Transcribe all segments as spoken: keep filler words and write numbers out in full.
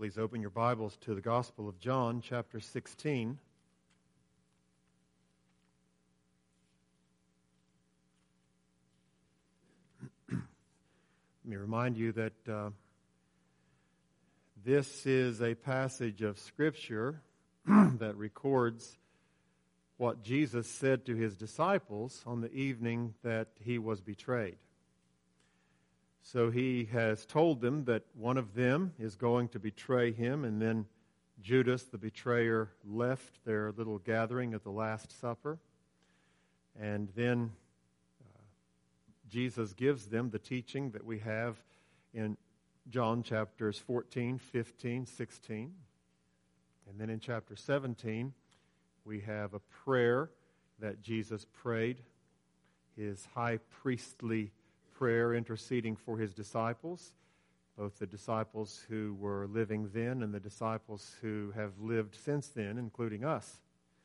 Please open your Bibles to the Gospel of John, chapter sixteen. Let me remind you that uh, this is a passage of Scripture that records what Jesus said to his disciples on the evening that he was betrayed. So he has told them that one of them is going to betray him, and then Judas, the betrayer, left their little gathering at the Last Supper. And then uh, Jesus gives them the teaching that we have in John chapters fourteen, fifteen, sixteen. And then in chapter seventeen, we have a prayer that Jesus prayed, his high priestly prayer interceding for his disciples, both the disciples who were living then and the disciples who have lived since then, including us.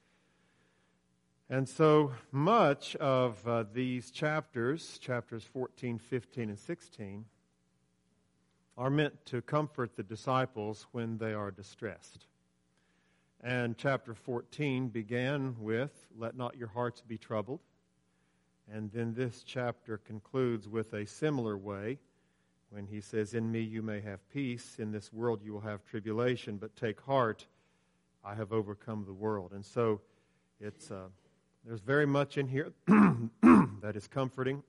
And so much of uh, these chapters, chapters fourteen, fifteen, and sixteen, are meant to comfort the disciples when they are distressed. And chapter fourteen began with, "Let not your hearts be troubled." And then this chapter concludes with a similar way when he says, "In me you may have peace. In this world you will have tribulation, but take heart, I have overcome the world." And so it's uh, there's very much in here that is comforting,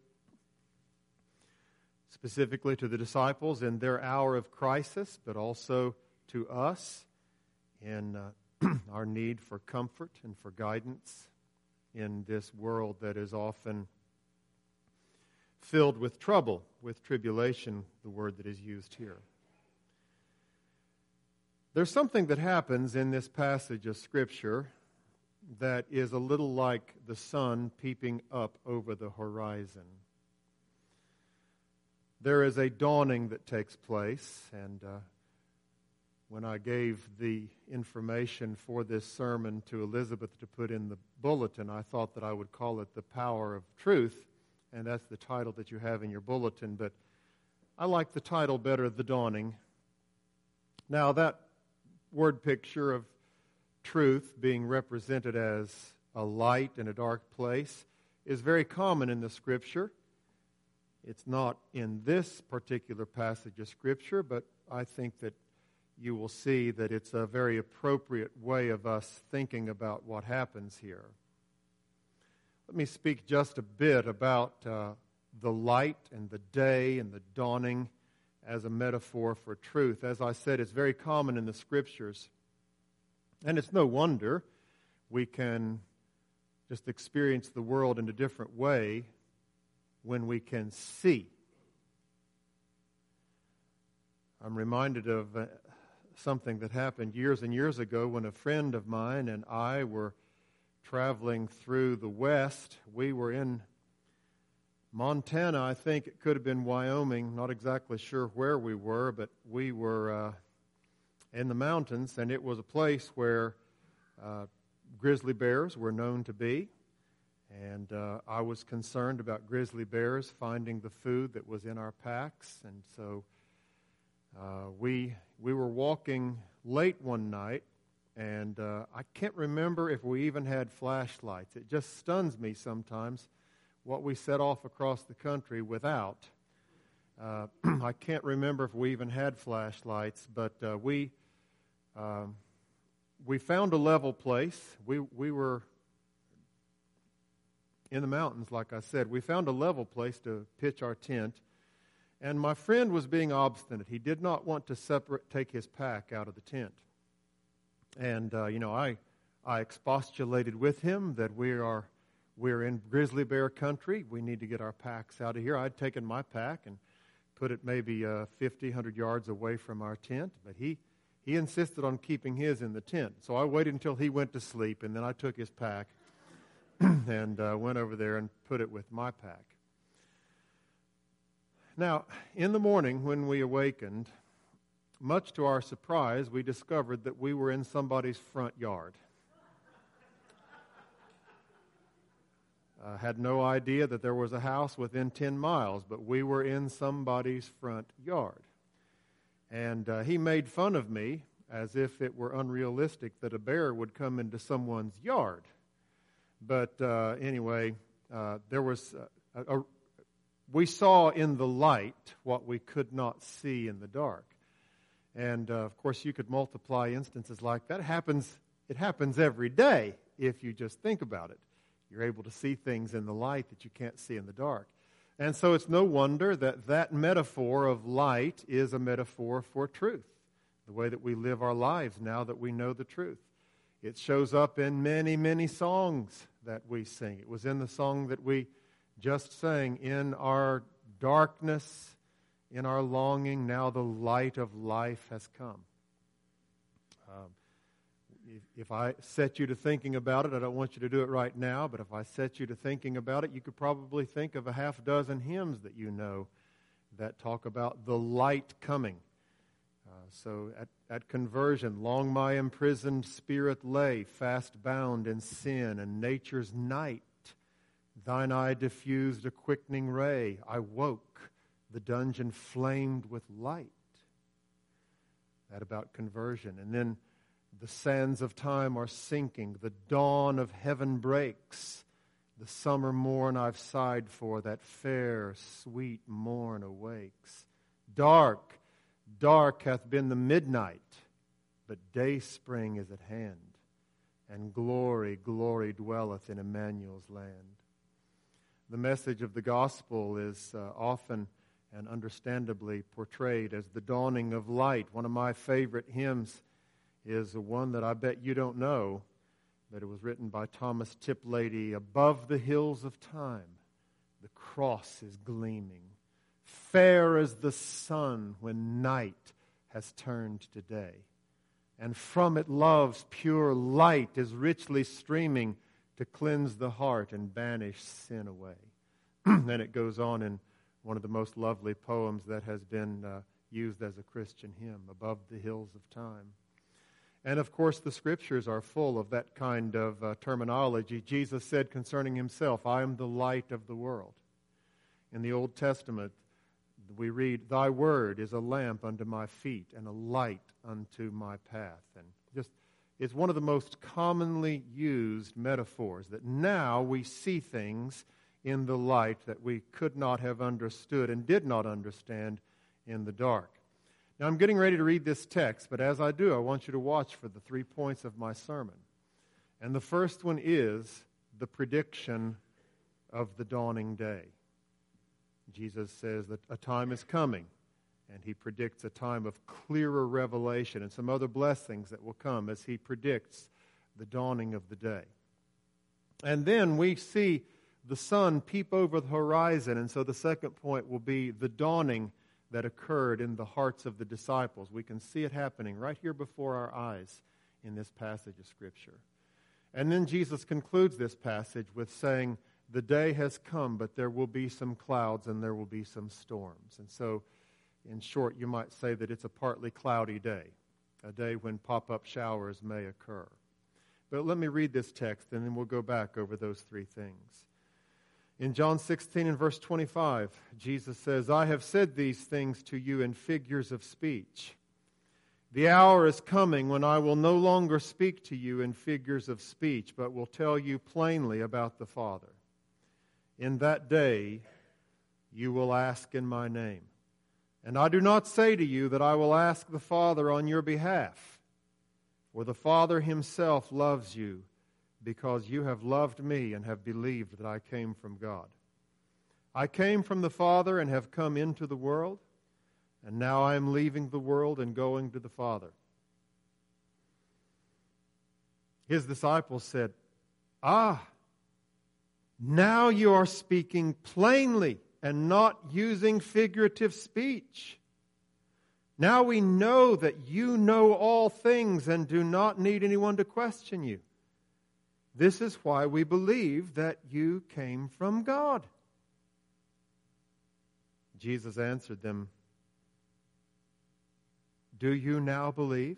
specifically to the disciples in their hour of crisis, but also to us in uh, our need for comfort and for guidance in this world that is often filled with trouble, with tribulation, the word that is used here. There's something that happens in this passage of Scripture that is a little like the sun peeping up over the horizon. There is a dawning that takes place, and uh, when I gave the information for this sermon to Elizabeth to put in the bulletin, I thought that I would call it The Power of Truth, and that's the title that you have in your bulletin, but I like the title better, The Dawning. Now, that word picture of truth being represented as a light in a dark place is very common in the Scripture. It's not in this particular passage of Scripture, but I think that you will see that it's a very appropriate way of us thinking about what happens here. Let me speak just a bit about uh, the light and the day and the dawning as a metaphor for truth. As I said, it's very common in the Scriptures. And it's no wonder we can just experience the world in a different way when we can see. I'm reminded of uh, something that happened years and years ago when a friend of mine and I were traveling through the West. We were in Montana. I think it could have been Wyoming. Not exactly sure where we were, but we were uh, in the mountains, and it was a place where uh, grizzly bears were known to be. And uh, I was concerned about grizzly bears finding the food that was in our packs, and so uh, we we were walking late one night, and uh, I can't remember if we even had flashlights. It just stuns me sometimes what we set off across the country without. Uh, I can't remember if we even had flashlights, but uh, we um, we found a level place. We we were in the mountains, like I said. We found a level place to pitch our tent. And my friend was being obstinate. He did not want to separate, take his pack out of the tent. And, uh, you know, I I expostulated with him that we are we're in grizzly bear country. We need to get our packs out of here. I'd taken my pack and put it maybe uh, fifty, one hundred yards away from our tent. But he, he insisted on keeping his in the tent. So I waited until he went to sleep, and then I took his pack and uh, went over there and put it with my pack. Now, in the morning when we awakened, much to our surprise, we discovered that we were in somebody's front yard. I uh, had no idea that there was a house within ten miles, but we were in somebody's front yard. And uh, he made fun of me as if it were unrealistic that a bear would come into someone's yard. But uh, anyway, uh, there was a, a, we saw in the light what we could not see in the dark. And, uh, of course, you could multiply instances like that. It happens, it happens every day if you just think about it. You're able to see things in the light that you can't see in the dark. And so it's no wonder that that metaphor of light is a metaphor for truth, the way that we live our lives now that we know the truth. It shows up in many, many songs that we sing. It was in the song that we just sang, "In our darkness, in our longing, now the light of life has come." Um, if, if I set you to thinking about it, I don't want you to do it right now, but if I set you to thinking about it, you could probably think of a half dozen hymns that you know that talk about the light coming. Uh, so at, at conversion, long my imprisoned spirit lay, fast bound in sin and nature's night. Thine eye diffused a quickening ray. I woke, the dungeon flamed with light. That about conversion. And then the sands of time are sinking. The dawn of heaven breaks. The summer morn I've sighed for, that fair, sweet morn awakes. Dark, dark hath been the midnight, but day spring is at hand, and glory, glory dwelleth in Emmanuel's land. The message of the gospel is uh, often and understandably portrayed as the dawning of light. One of my favorite hymns is one that I bet you don't know, but it was written by Thomas Tiplady. Above the hills of time, the cross is gleaming, fair as the sun when night has turned to day. And from it love's pure light is richly streaming to cleanse the heart and banish sin away. Then it goes on in one of the most lovely poems that has been uh, used as a Christian hymn, Above the Hills of Time. And of course, the Scriptures are full of that kind of uh, terminology. Jesus said concerning himself, I am the light of the world. In the Old Testament, we read, Thy word is a lamp unto my feet and a light unto my path. And just, it's one of the most commonly used metaphors that now we see things in the light that we could not have understood and did not understand in the dark. Now, I'm getting ready to read this text, but as I do, I want you to watch for the three points of my sermon. And the first one is the prediction of the dawning day. Jesus says that a time is coming, and he predicts a time of clearer revelation and some other blessings that will come as he predicts the dawning of the day. And then we see the sun peep over the horizon, and so the second point will be the dawning that occurred in the hearts of the disciples. We can see it happening right here before our eyes in this passage of Scripture. And then Jesus concludes this passage with saying, the day has come, but there will be some clouds and there will be some storms. And so, in short, you might say that it's a partly cloudy day, a day when pop-up showers may occur. But let me read this text, and then we'll go back over those three things. In John sixteen and verse twenty-five, Jesus says, I have said these things to you in figures of speech. The hour is coming when I will no longer speak to you in figures of speech, but will tell you plainly about the Father. In that day you will ask in my name. And I do not say to you that I will ask the Father on your behalf, for the Father himself loves you, because you have loved me and have believed that I came from God. I came from the Father and have come into the world, and now I am leaving the world and going to the Father. His disciples said, Ah, now you are speaking plainly and not using figurative speech. Now we know that you know all things and do not need anyone to question you. This is why we believe that you came from God. Jesus answered them, Do you now believe?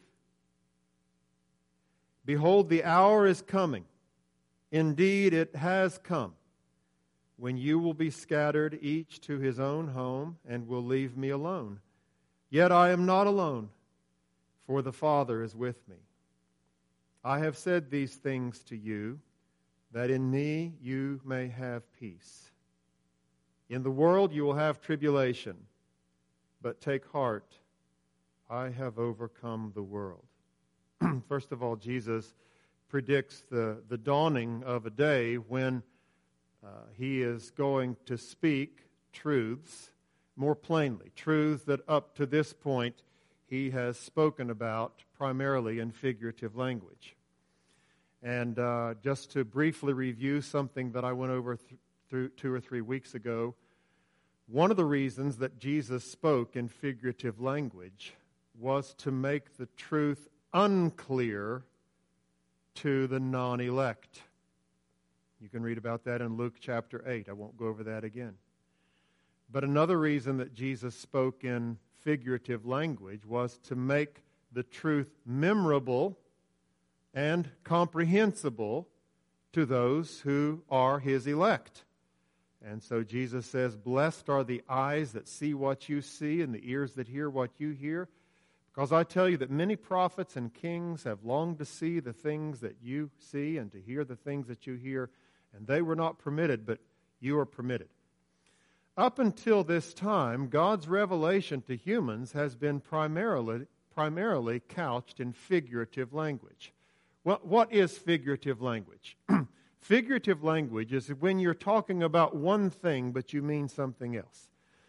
Behold, the hour is coming. Indeed, it has come, when you will be scattered each to his own home and will leave me alone. Yet I am not alone, for the Father is with me. I have said these things to you, that in me you may have peace. In the world you will have tribulation, but take heart, I have overcome the world. First of all, Jesus predicts the, the dawning of a day when uh, he is going to speak truths more plainly, truths that up to this point he has spoken about primarily in figurative language. And uh, just to briefly review something that I went over th- through two or three weeks ago, one of the reasons that Jesus spoke in figurative language was to make the truth unclear to the non-elect. You can read about that in Luke chapter eight. I won't go over that again. But another reason that Jesus spoke in figurative language was to make the truth memorable and comprehensible to those who are his elect. And so Jesus says, blessed are the eyes that see what you see and the ears that hear what you hear. Because I tell you that many prophets and kings have longed to see the things that you see and to hear the things that you hear, and they were not permitted, but you are permitted. Up until this time, God's revelation to humans has been primarily, primarily couched in figurative language. Well, what is figurative language? Figurative language is when you're talking about one thing, but you mean something else.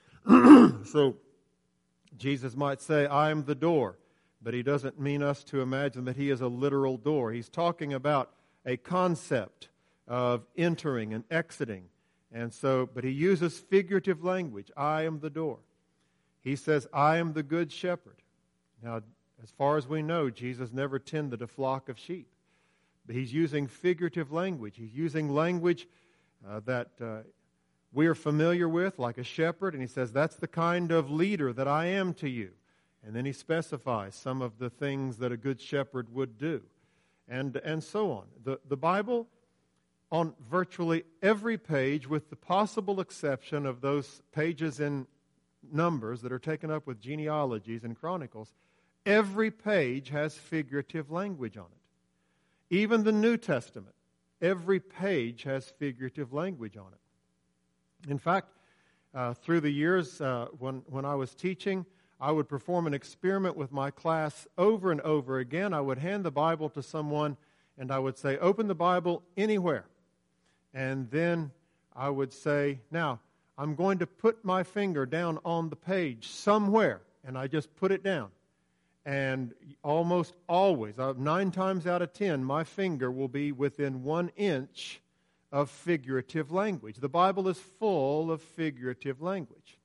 So, Jesus might say, I am the door, but he doesn't mean us to imagine that he is a literal door. He's talking about a concept of entering and exiting. And so, but he uses figurative language. I am the door. He says, I am the good shepherd. Now, as far as we know, Jesus never tended a flock of sheep. But he's using figurative language. He's using language uh, that uh, we are familiar with, like a shepherd, and he says, that's the kind of leader that I am to you. And then he specifies some of the things that a good shepherd would do, and, and so on. The, the Bible, on virtually every page, with the possible exception of those pages in Numbers that are taken up with genealogies and chronicles, every page has figurative language on it. Even the New Testament, every page has figurative language on it. In fact, uh, through the years uh, when, when I was teaching, I would perform an experiment with my class over and over again. I would hand the Bible to someone and I would say, open the Bible anywhere. And then I would say, now, I'm going to put my finger down on the page somewhere. And I just put it down. And almost always, uh, nine times out of ten, my finger will be within one inch of figurative language. The Bible is full of figurative language.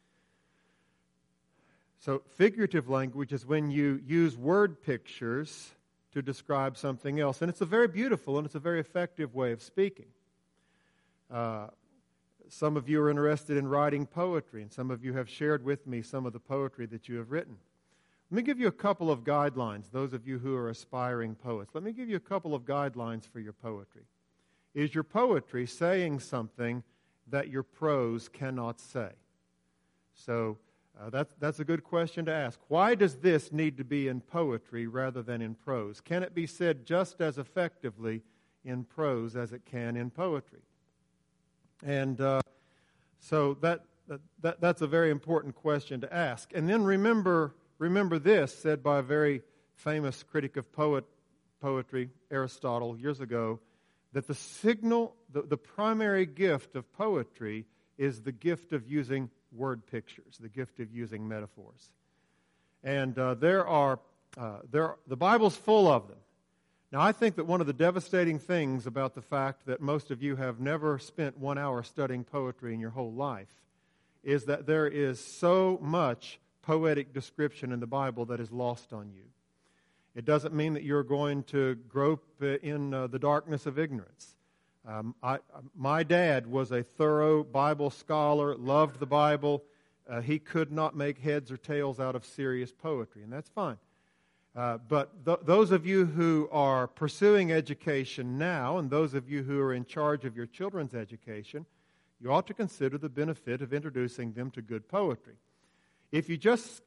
So figurative language is when you use word pictures to describe something else. And it's a very beautiful and it's a very effective way of speaking. Uh, some of you are interested in writing poetry, and some of you have shared with me some of the poetry that you have written. Let me give you a couple of guidelines, those of you who are aspiring poets. Let me give you a couple of guidelines for your poetry. Is your poetry saying something that your prose cannot say? So uh, that's, that's a good question to ask. Why does this need to be in poetry rather than in prose? Can it be said just as effectively in prose as it can in poetry? And uh, so that, that that's a very important question to ask. And then remember, remember this, said by a very famous critic of poet poetry, Aristotle, years ago, that the signal, the, the primary gift of poetry is the gift of using word pictures, the gift of using metaphors. And uh, there are, uh, there, the Bible's full of them. Now, I think that one of the devastating things about the fact that most of you have never spent one hour studying poetry in your whole life is that there is so much poetic description in the Bible that is lost on you. It doesn't mean that you're going to grope in uh, the darkness of ignorance. Um, I, my dad was a thorough Bible scholar, loved the Bible. Uh, he could not make heads or tails out of serious poetry, and that's fine. Uh, but th- those of you who are pursuing education now, and those of you who are in charge of your children's education, you ought to consider the benefit of introducing them to good poetry. If you just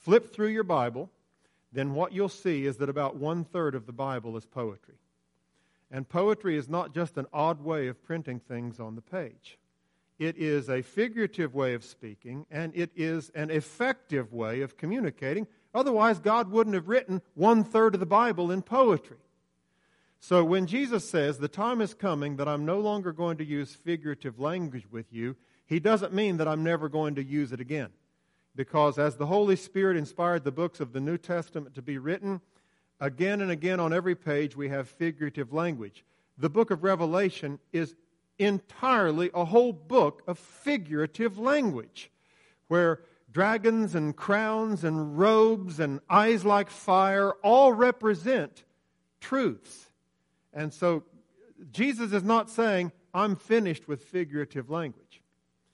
flip through your Bible, then what you'll see is that about one-third of the Bible is poetry. And poetry is not just an odd way of printing things on the page. It is a figurative way of speaking, and it is an effective way of communicating. Otherwise, God wouldn't have written one-third of the Bible in poetry. So when Jesus says, the time is coming that I'm no longer going to use figurative language with you, He doesn't mean that I'm never going to use it again. Because as the Holy Spirit inspired the books of the New Testament to be written, again and again on every page we have figurative language. The book of Revelation is entirely a whole book of figurative language, where dragons and crowns and robes and eyes like fire all represent truths. And so Jesus is not saying, I'm finished with figurative language.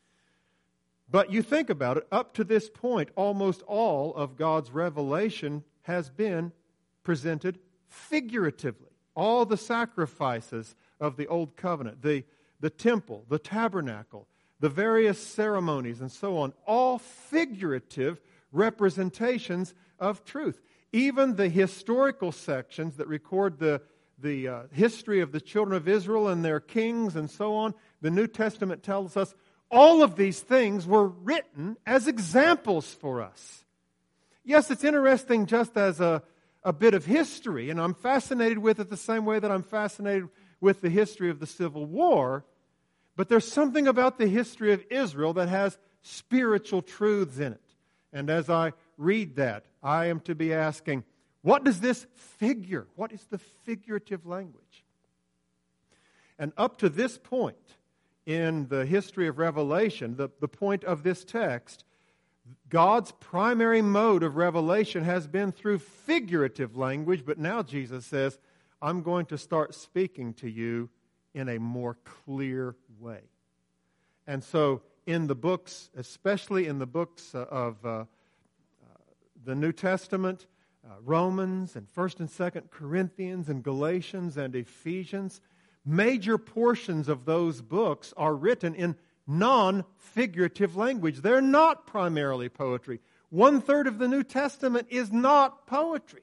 But you think about it, up to this point, almost all of God's revelation has been presented figuratively. All the sacrifices of the Old Covenant, the, the temple, the tabernacle, the various ceremonies and so on, all figurative representations of truth. Even the historical sections that record the, the uh, history of the children of Israel and their kings and so on, the New Testament tells us all of these things were written as examples for us. Yes, it's interesting just as a, a bit of history, and I'm fascinated with it the same way that I'm fascinated with the history of the Civil War, but there's something about the history of Israel that has spiritual truths in it. And as I read that, I am to be asking, what does this figure? What is the figurative language? And up to this point in the history of Revelation, the, the point of this text, God's primary mode of revelation has been through figurative language, but now Jesus says, I'm going to start speaking to you in a more clear way. And so in the books, especially in the books of uh, uh, the New Testament, uh, Romans and First and Second Corinthians and Galatians and Ephesians, major portions of those books are written in non-figurative language. They're not primarily poetry. One-third of the New Testament is not poetry.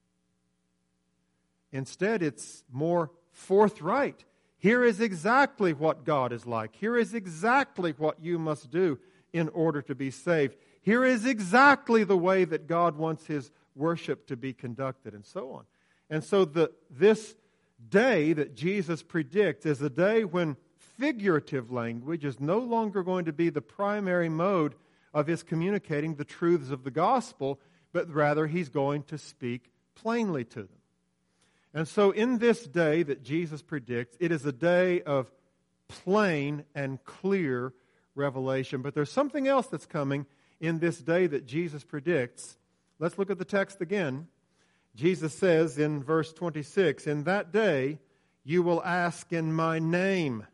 Instead, it's more forthright. Here is exactly what God is like. Here is exactly what you must do in order to be saved. Here is exactly the way that God wants His worship to be conducted, and so on. And so the, this day that Jesus predicts is a day when figurative language is no longer going to be the primary mode of His communicating the truths of the gospel, but rather He's going to speak plainly to them. And so in this day that Jesus predicts, it is a day of plain and clear revelation. But there's something else that's coming in this day that Jesus predicts. Let's look at the text again. Jesus says in verse twenty-six, in that day you will ask in my name.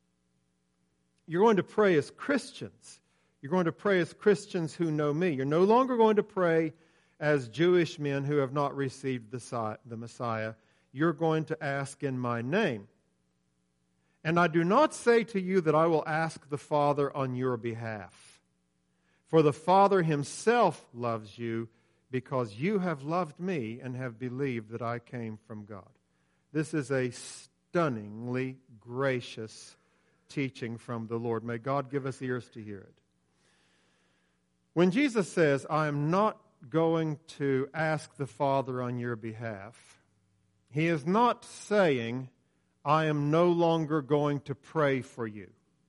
You're going to pray as Christians. You're going to pray as Christians who know me. You're no longer going to pray as Jewish men who have not received the Messiah. You're going to ask in my name. And I do not say to you that I will ask the Father on your behalf. For the Father Himself loves you, because you have loved me and have believed that I came from God. This is a stunningly gracious teaching from the Lord. May God give us ears to hear it. When Jesus says, I am not going to ask the Father on your behalf, He is not saying, I am no longer going to pray for you.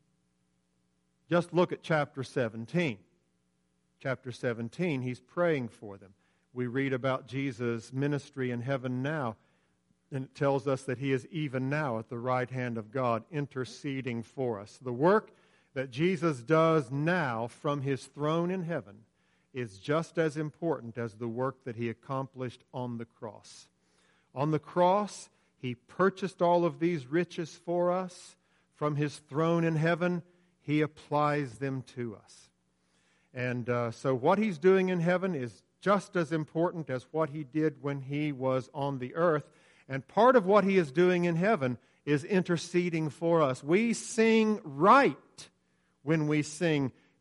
Just look at chapter seventeen. Chapter seventeen, He's praying for them. We read about Jesus' ministry in heaven now, and it tells us that He is even now at the right hand of God interceding for us. The work that Jesus does now from His throne in heaven is just as important as the work that He accomplished on the cross. On the cross, He purchased all of these riches for us. From His throne in heaven, He applies them to us. And uh, so what He's doing in heaven is just as important as what He did when He was on the earth. And part of what He is doing in heaven is interceding for us. We sing right when we sing,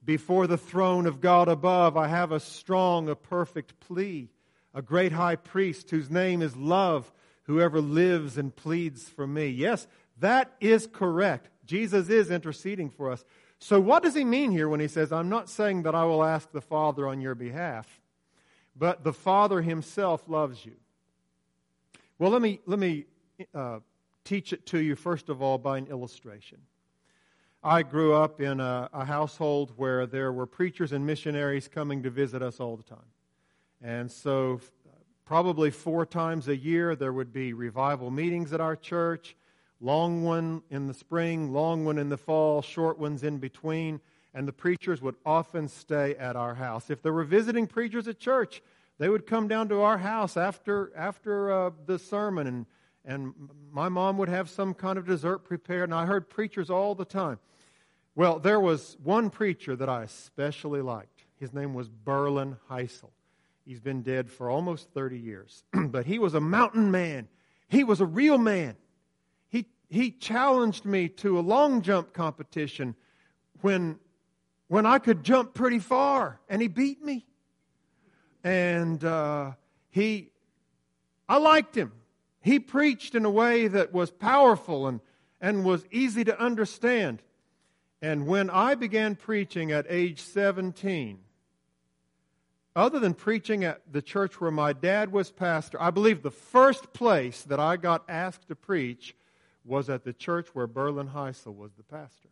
Before the throne of God above, I have a strong, a perfect plea. A great high priest whose name is love, whoever lives and pleads for me. Yes, that is correct. Jesus is interceding for us. So what does he mean here when he says, I'm not saying that I will ask the Father on your behalf, but the Father himself loves you? Well, let me, let me uh, teach it to you, first of all, by an illustration. I grew up in a, a household where there were preachers and missionaries coming to visit us all the time. And so probably four times a year there would be revival meetings at our church, long one in the spring, long one in the fall, short ones in between, and the preachers would often stay at our house. If there were visiting preachers at church, they would come down to our house after after uh, the sermon, and, and my mom would have some kind of dessert prepared, and I heard preachers all the time. Well, there was one preacher that I especially liked. His name was Berlin Heisel. He's been dead for almost thirty years. But he was a mountain man. He was a real man. He he challenged me to a long jump competition when, when I could jump pretty far, and he beat me. And uh, he, I liked him. He preached in a way that was powerful and, and was easy to understand. And when I began preaching at age seventeen, other than preaching at the church where my dad was pastor, I believe the first place that I got asked to preach was at the church where Berlin Heisel was the pastor.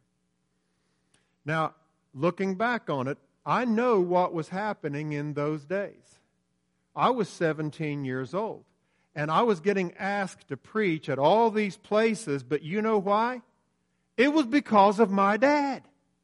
Now, looking back on it, I know what was happening in those days. I was seventeen years old, and I was getting asked to preach at all these places, but you know why? It was because of my dad.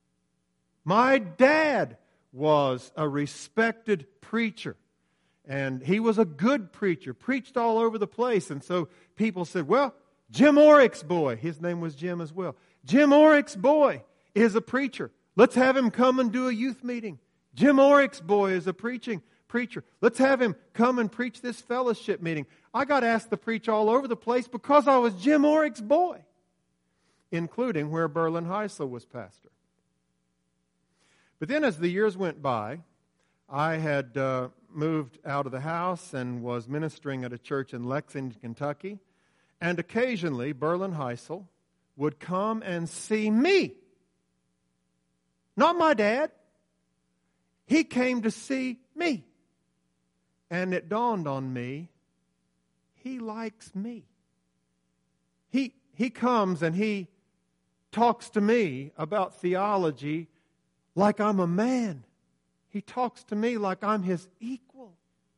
My dad was a respected preacher, and he was a good preacher, preached all over the place. And so people said, well, Jim Orick's boy, his name was Jim as well, Jim Orick's boy is a preacher. Let's have him come and do a youth meeting. Jim Orick's boy is a preaching preacher. Let's have him come and preach this fellowship meeting. I got asked to preach all over the place because I was Jim Orick's boy, including where Berlin Heisel was pastor. But then as the years went by, I had uh, moved out of the house and was ministering at a church in Lexington, Kentucky. And occasionally, Berlin Heisel would come and see me. Not my dad. He came to see me. And it dawned on me, he likes me. He, he comes and he talks to me about theology like I'm a man. He talks to me like I'm his equal.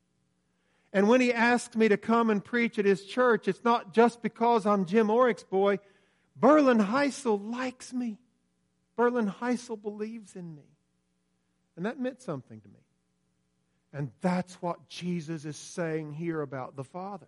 And when he asks me to come and preach at his church, it's not just because I'm Jim Orick's boy. Berlin Heisel likes me. Berlin Heisel believes in me. And that meant something to me. And that's what Jesus is saying here about the Father.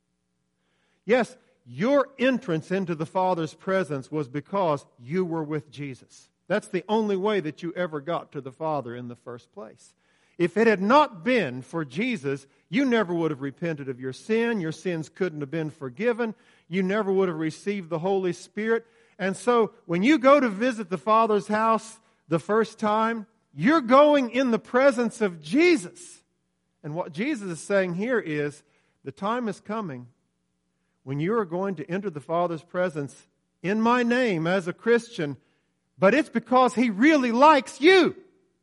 Yes, your entrance into the Father's presence was because you were with Jesus. That's the only way that you ever got to the Father in the first place. If it had not been for Jesus, you never would have repented of your sin. Your sins couldn't have been forgiven. You never would have received the Holy Spirit. And so when you go to visit the Father's house the first time, you're going in the presence of Jesus. And what Jesus is saying here is, the time is coming when you are going to enter the Father's presence in my name as a Christian, but it's because He really likes you.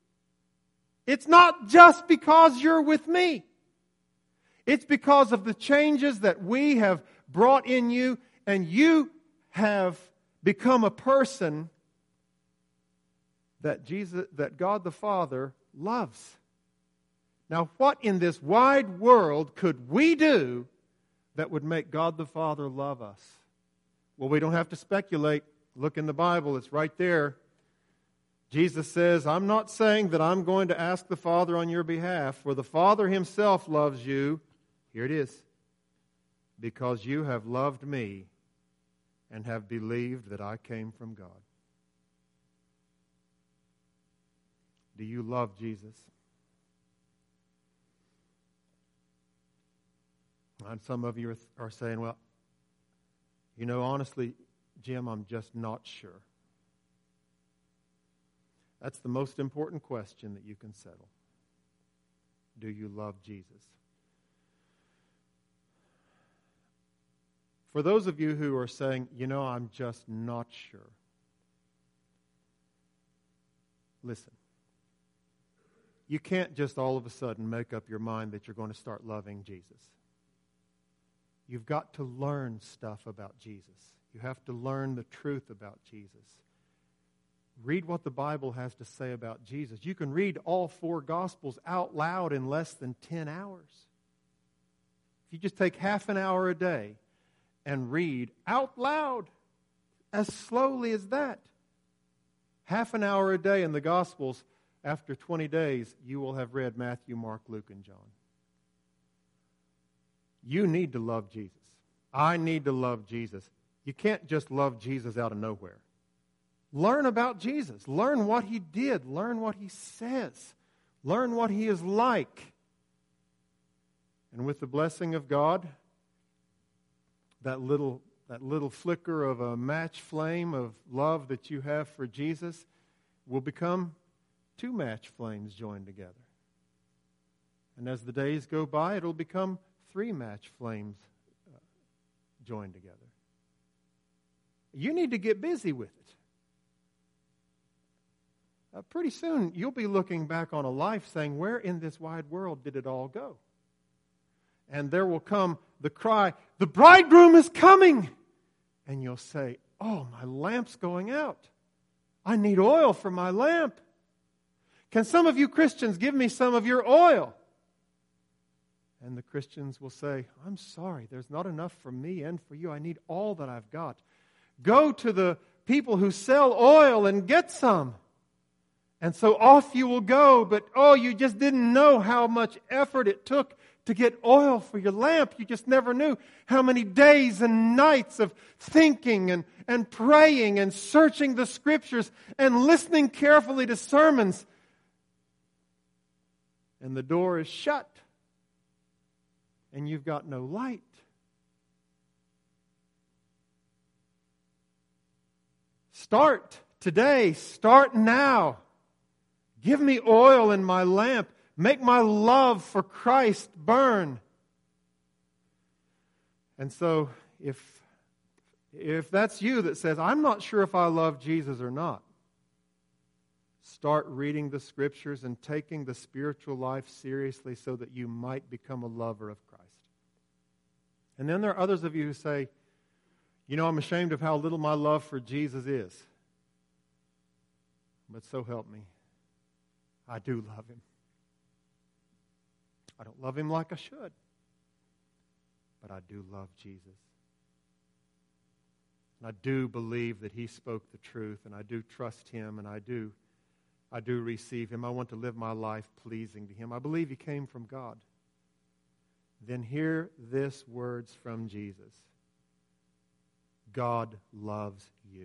It's not just because you're with me. It's because of the changes that we have brought in you, and you have become a person that Jesus, that God the Father loves. Now, what in this wide world could we do that would make God the Father love us? Well, we don't have to speculate. Look in the Bible, it's right there. Jesus says, I'm not saying that I'm going to ask the Father on your behalf, for the Father Himself loves you. Here it is. Because you have loved me and have believed that I came from God. Do you love Jesus? And some of you are saying, well, you know, honestly, Jim, I'm just not sure. That's the most important question that you can settle. Do you love Jesus? For those of you who are saying, you know, I'm just not sure. Listen. You can't just all of a sudden make up your mind that you're going to start loving Jesus. You've got to learn stuff about Jesus. You have to learn the truth about Jesus. Read what the Bible has to say about Jesus. You can read all four Gospels out loud in less than ten hours. If you just take half an hour a day and read out loud as slowly as that, half an hour a day in the Gospels, after twenty days, you will have read Matthew, Mark, Luke, and John. You need to love Jesus. I need to love Jesus. You can't just love Jesus out of nowhere. Learn about Jesus. Learn what He did. Learn what He says. Learn what He is like. And with the blessing of God, that little, that little flicker of a match flame of love that you have for Jesus will become two match flames joined together. And as the days go by, it'll become three match flames uh, joined together. You need to get busy with it. Uh, pretty soon, you'll be looking back on a life saying, where in this wide world did it all go? And there will come the cry, the bridegroom is coming! And you'll say, oh, my lamp's going out. I need oil for my lamp. Can some of you Christians give me some of your oil? And the Christians will say, I'm sorry, there's not enough for me and for you. I need all that I've got. Go to the people who sell oil and get some. And so off you will go, but oh, you just didn't know how much effort it took to get oil for your lamp. You just never knew how many days and nights of thinking and, and praying and searching the Scriptures and listening carefully to sermons. And the door is shut. And you've got no light. Start today. Start now. Give me oil in my lamp. Make my love for Christ burn. And so, if, if that's you that says, I'm not sure if I love Jesus or not, start reading the Scriptures and taking the spiritual life seriously so that you might become a lover of Christ. And then there are others of you who say, you know, I'm ashamed of how little my love for Jesus is. But so help me, I do love Him. I don't love Him like I should, but I do love Jesus. And I do believe that He spoke the truth, and I do trust Him, and I do I do receive Him. I want to live my life pleasing to Him. I believe He came from God. Then hear this words from Jesus. God loves you.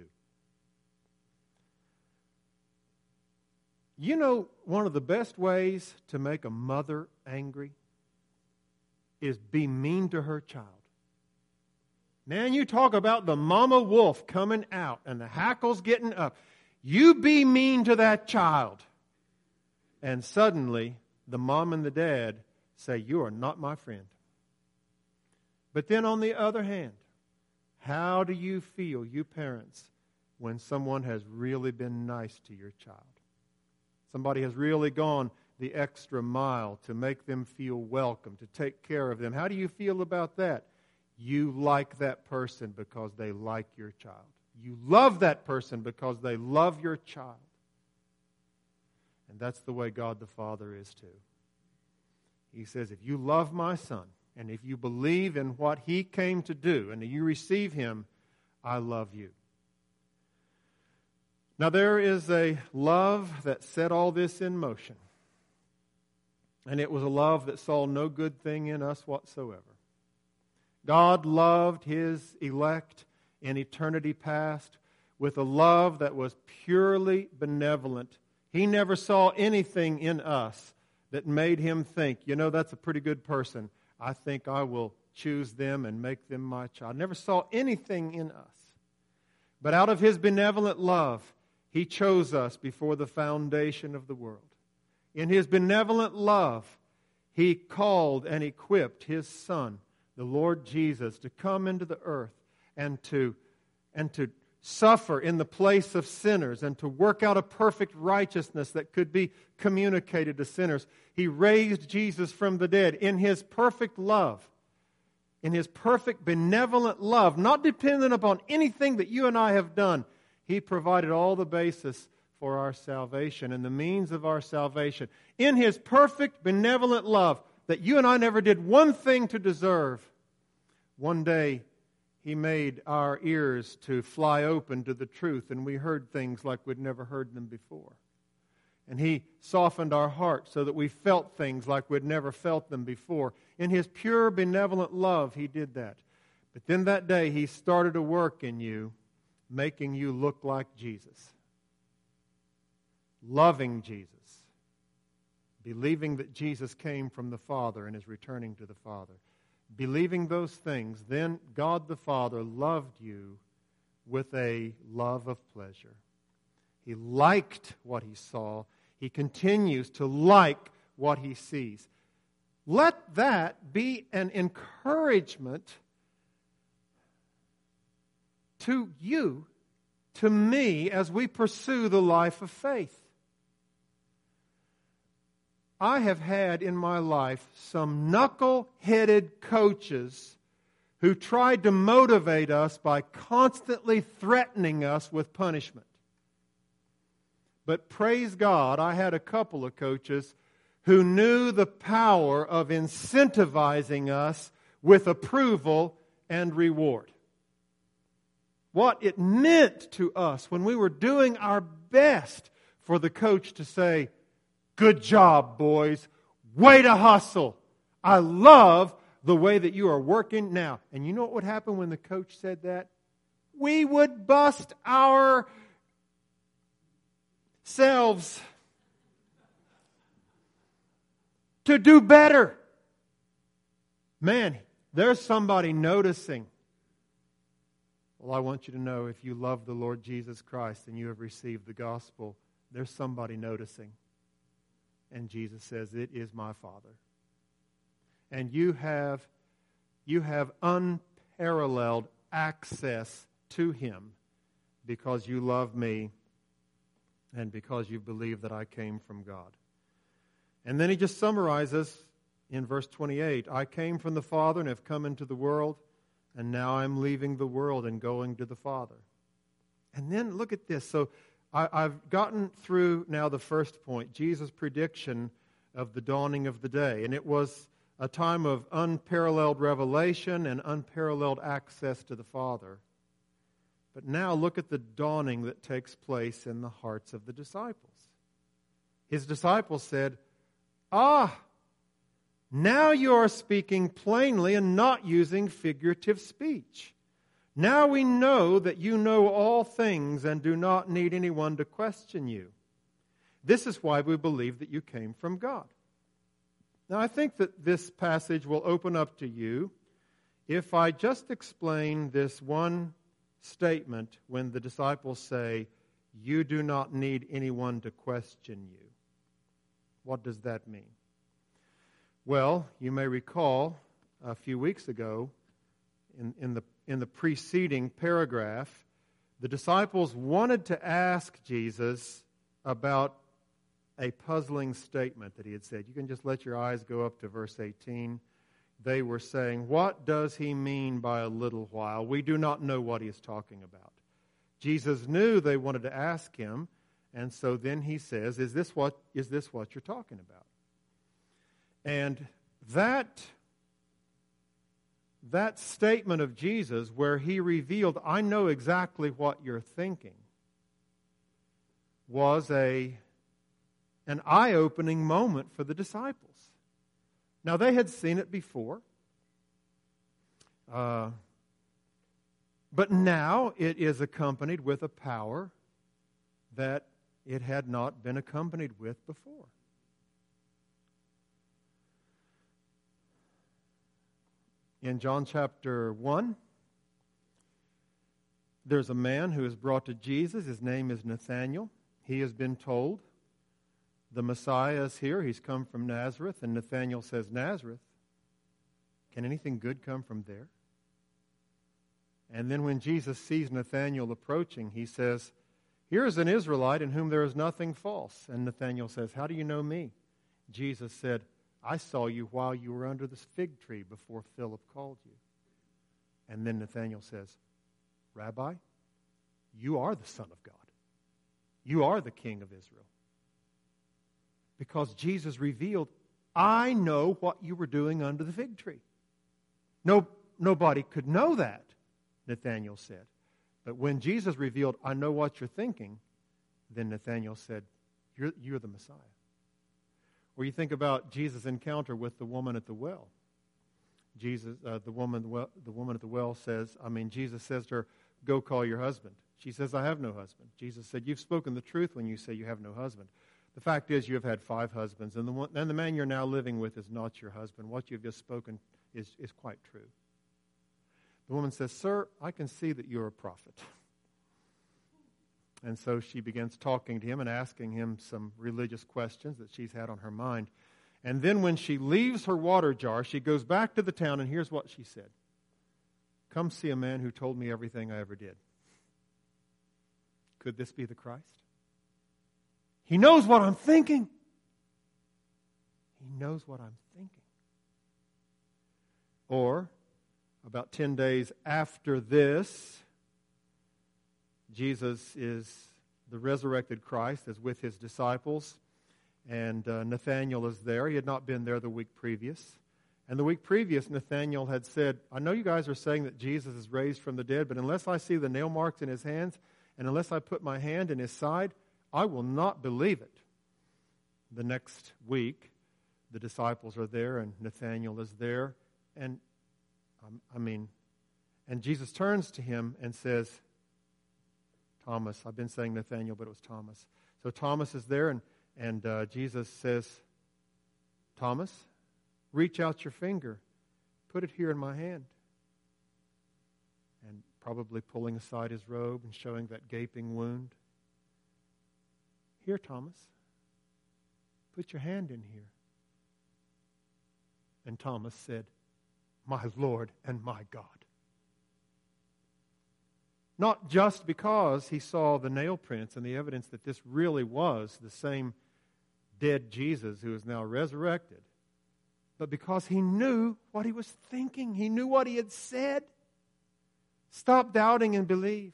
You know, one of the best ways to make a mother angry is be mean to her child. Man, you talk about the mama wolf coming out and the hackles getting up. You be mean to that child. And suddenly, the mom and the dad say, you are not my friend. But then on the other hand, how do you feel, you parents, when someone has really been nice to your child? Somebody has really gone the extra mile to make them feel welcome, to take care of them. How do you feel about that? You like that person because they like your child. You love that person because they love your child. And that's the way God the Father is too. He says, if you love my Son, and if you believe in what He came to do, and you receive Him, I love you. Now there is a love that set all this in motion. And it was a love that saw no good thing in us whatsoever. God loved His elect in eternity past with a love that was purely benevolent. He never saw anything in us that made Him think, you know, that's a pretty good person. I think I will choose them and make them my child. Never saw anything in us. But out of His benevolent love, He chose us before the foundation of the world. In His benevolent love, He called and equipped His Son, the Lord Jesus, to come into the earth and to, and to suffer in the place of sinners and to work out a perfect righteousness that could be communicated to sinners. He raised Jesus from the dead in His perfect love, in His perfect benevolent love, not dependent upon anything that you and I have done. He provided all the basis for our salvation and the means of our salvation. In His perfect benevolent love that you and I never did one thing to deserve, one day He made our ears to fly open to the truth, and we heard things like we'd never heard them before. And He softened our hearts so that we felt things like we'd never felt them before. In His pure, benevolent love, He did that. But then that day, He started a work in you, making you look like Jesus. Loving Jesus. Believing that Jesus came from the Father and is returning to the Father. Believing those things, then God the Father loved you with a love of pleasure. He liked what He saw. He continues to like what He sees. Let that be an encouragement to you, to me, as we pursue the life of faith. I have had in my life some knuckle-headed coaches who tried to motivate us by constantly threatening us with punishment. But praise God, I had a couple of coaches who knew the power of incentivizing us with approval and reward. What it meant to us when we were doing our best for the coach to say, "Good job, boys. Way to hustle. I love the way that you are working now." And you know what would happen when the coach said that? We would bust our selves to do better. Man, there's somebody noticing. Well, I want you to know, if you love the Lord Jesus Christ and you have received the gospel, there's somebody noticing. And Jesus says, "It is my Father." And you have, you have unparalleled access to Him because you love me and because you believe that I came from God. And then He just summarizes in verse twenty-eight, "I came from the Father and have come into the world, and now I'm leaving the world and going to the Father." And then look at this. So I, I've gotten through now the first point, Jesus' prediction of the dawning of the day. And it was a time of unparalleled revelation and unparalleled access to the Father. But now look at the dawning that takes place in the hearts of the disciples. His disciples said, "Ah, now you are speaking plainly and not using figurative speech. Now we know that you know all things and do not need anyone to question you. This is why we believe that you came from God." Now I think that this passage will open up to you if I just explain this one statement when the disciples say, "You do not need anyone to question you." What does that mean? Well, you may recall a few weeks ago in, in the in the preceding paragraph, the disciples wanted to ask Jesus about a puzzling statement that He had said. You can just let your eyes go up to verse eighteen. They were saying, "What does He mean by a little while? We do not know what He is talking about." Jesus knew they wanted to ask Him, and so then He says, "Is this what is this what you're talking about?" And that That statement of Jesus where He revealed, "I know exactly what you're thinking," was a, an eye-opening moment for the disciples. Now, they had seen it before. Uh, but now it is accompanied with a power that it had not been accompanied with before. In John chapter one, there's a man who is brought to Jesus. His name is Nathanael. He has been told, the Messiah is here. He's come from Nazareth. And Nathanael says, Nazareth? Can anything good come from there? And then when Jesus sees Nathanael approaching, he says, here is an Israelite in whom there is nothing false. And Nathanael says, how do you know me? Jesus said, I saw you while you were under this fig tree before Philip called you. And then Nathanael says, Rabbi, you are the Son of God. You are the King of Israel. Because Jesus revealed, I know what you were doing under the fig tree. No, nobody could know that, Nathanael said. But when Jesus revealed, I know what you're thinking, then Nathanael said, you're, you're the Messiah. Or you think about Jesus' encounter with the woman at the well. Jesus, uh, the woman, the woman at the well says, I mean, Jesus says to her, go call your husband. She says, I have no husband. Jesus said, you've spoken the truth when you say you have no husband. The fact is, you have had five husbands, and the one, and the man you're now living with is not your husband. What you've just spoken is, is quite true. The woman says, sir, I can see that you're a prophet. And so she begins talking to him and asking him some religious questions that she's had on her mind. And then when she leaves her water jar, she goes back to the town, and here's what she said. Come see a man who told me everything I ever did. Could this be the Christ? He knows what I'm thinking. He knows what I'm thinking. Or, about ten days after this, Jesus is the resurrected Christ, is with his disciples, and uh, Nathanael is there. He had not been there the week previous. And the week previous, Nathanael had said, I know you guys are saying that Jesus is raised from the dead, but unless I see the nail marks in his hands, and unless I put my hand in his side, I will not believe it. The next week, the disciples are there, and Nathanael is there, and um, I mean, and Jesus turns to him and says, Thomas, I've been saying Nathanael, but it was Thomas. So Thomas is there, and, and uh, Jesus says, Thomas, reach out your finger, put it here in my hand. And probably pulling aside his robe and showing that gaping wound. Here, Thomas, put your hand in here. And Thomas said, my Lord and my God. Not just because he saw the nail prints and the evidence that this really was the same dead Jesus who is now resurrected, but because he knew what he was thinking. He knew what he had said. Stop doubting and believe.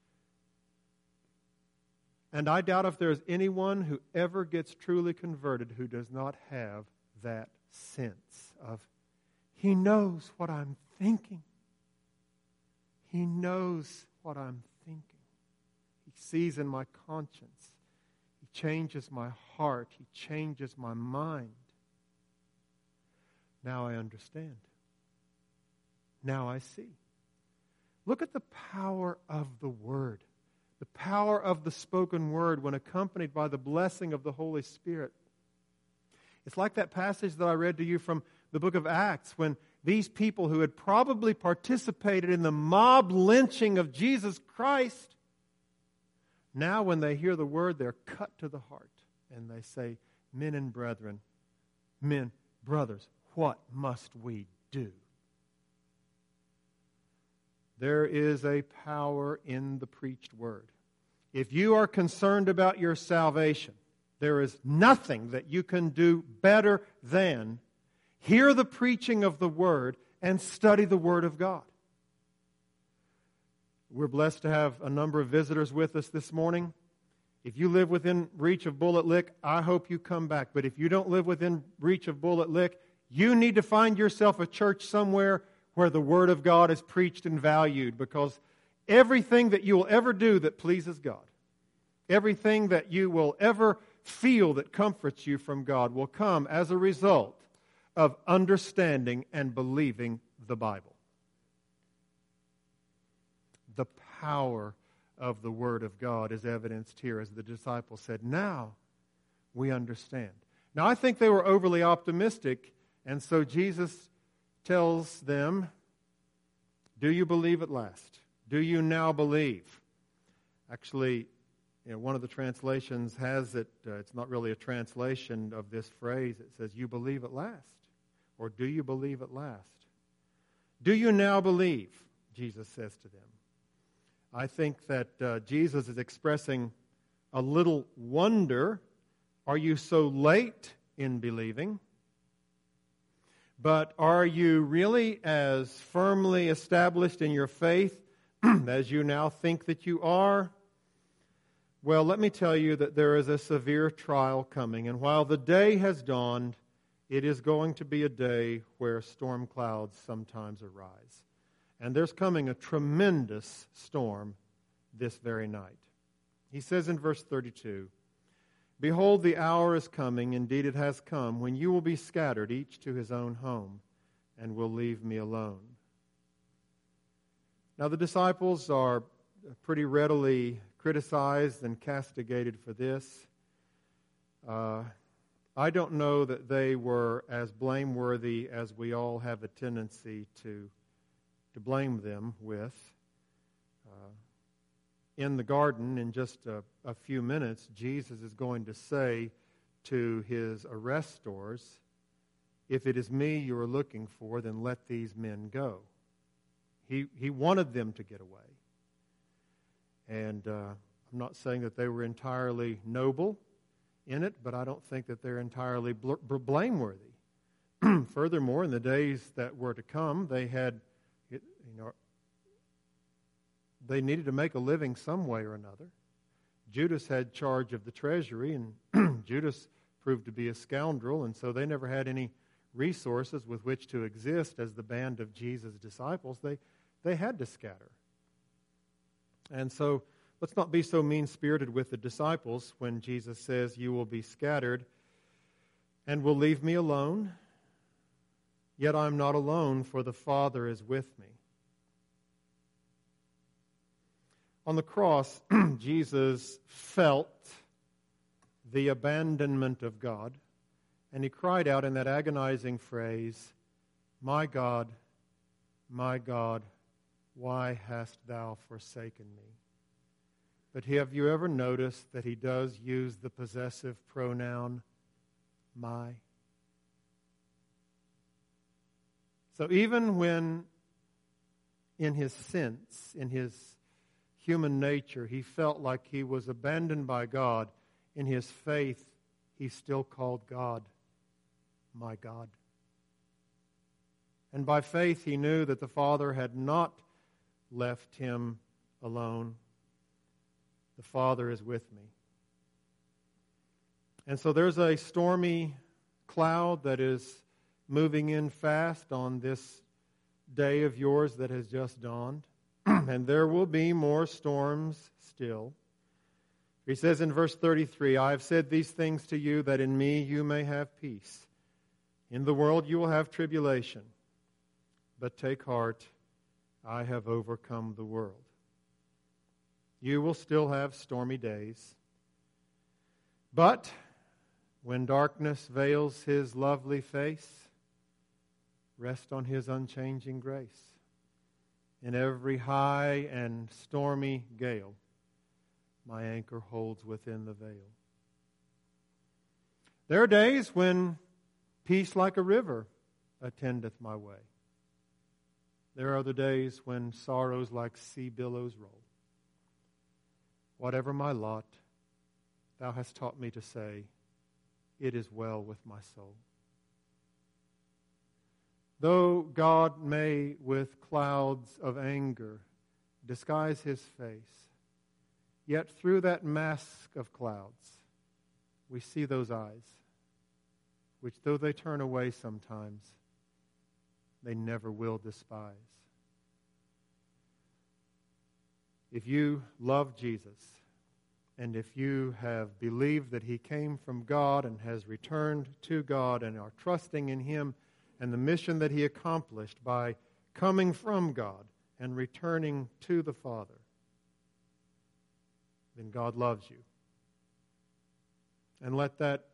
And I doubt if there is anyone who ever gets truly converted who does not have that sense of, he knows what I'm thinking. He knows what I'm thinking. He sees in my conscience. He changes my heart. He changes my mind. Now I understand. Now I see. Look at the power of the Word. The power of the spoken Word when accompanied by the blessing of the Holy Spirit. It's like that passage that I read to you from the book of Acts when these people who had probably participated in the mob lynching of Jesus Christ, now when they hear the Word, they're cut to the heart. And they say, men and brethren, men, brothers, what must we do? There is a power in the preached word. If you are concerned about your salvation, there is nothing that you can do better than hear the preaching of the word and study the word of God. We're blessed to have a number of visitors with us this morning. If you live within reach of Bullet Lick, I hope you come back. But if you don't live within reach of Bullet Lick, you need to find yourself a church somewhere where the Word of God is preached and valued, because everything that you will ever do that pleases God, everything that you will ever feel that comforts you from God will come as a result of understanding and believing the Bible. The power of the Word of God is evidenced here, as the disciples said, now we understand. Now, I think they were overly optimistic, and so Jesus tells them, do you believe at last? Do you now believe? Actually, you know, one of the translations has it, uh, it's not really a translation of this phrase. It says, you believe at last. Or do you believe at last? Do you now believe? Jesus says to them. I think that uh, Jesus is expressing a little wonder. Are you so late in believing? But are you really as firmly established in your faith as you now think that you are? Well, let me tell you that there is a severe trial coming, and while the day has dawned, it is going to be a day where storm clouds sometimes arise. And there's coming a tremendous storm this very night. He says in verse thirty-two, behold, the hour is coming, indeed it has come, when you will be scattered, each to his own home, and will leave me alone. Now the disciples are pretty readily criticized and castigated for this. Uh, I don't know that they were as blameworthy as we all have a tendency to, to blame them with. Uh, in the garden, in just a, a few minutes, Jesus is going to say to his arrestors, if it is me you are looking for, then let these men go. He, he wanted them to get away. And uh, I'm not saying that they were entirely noble in it, but I don't think that they're entirely bl- blameworthy. Furthermore, in the days that were to come, they had, you know, they needed to make a living some way or another. Judas had charge of the treasury, and Judas proved to be a scoundrel, and so they never had any resources with which to exist as the band of Jesus' disciples. They, they had to scatter. And so let's not be so mean-spirited with the disciples when Jesus says, you will be scattered and will leave me alone. Yet I'm not alone, for the Father is with me. On the cross, Jesus felt the abandonment of God, and he cried out in that agonizing phrase, my God, my God, why hast thou forsaken me? But have you ever noticed that he does use the possessive pronoun, my? So even when in his sense, in his human nature, he felt like he was abandoned by God, in his faith, he still called God, my God. And by faith, he knew that the Father had not left him alone. The Father is with me. And so there's a stormy cloud that is moving in fast on this day of yours that has just dawned. And there will be more storms still. He says in verse thirty-three, I have said these things to you that in me you may have peace. In the world you will have tribulation. But take heart, I have overcome the world. You will still have stormy days. But when darkness veils his lovely face, rest on his unchanging grace. In every high and stormy gale, my anchor holds within the veil. There are days when peace like a river attendeth my way. There are other days when sorrows like sea billows roll. Whatever my lot, thou hast taught me to say, it is well with my soul. Though God may with clouds of anger disguise his face, yet through that mask of clouds we see those eyes, which though they turn away sometimes, they never will despise. If you love Jesus, and if you have believed that he came from God and has returned to God and are trusting in him and the mission that he accomplished by coming from God and returning to the Father, then God loves you. And let that,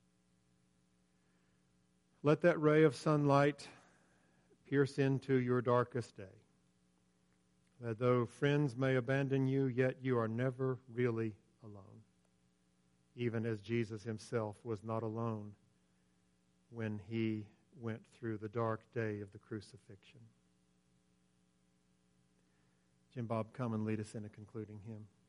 let that ray of sunlight pierce into your darkest day. that though friends may abandon you, yet you are never really alone, even as Jesus himself was not alone when he went through the dark day of the crucifixion. Jim Bob, come and lead us in a concluding hymn.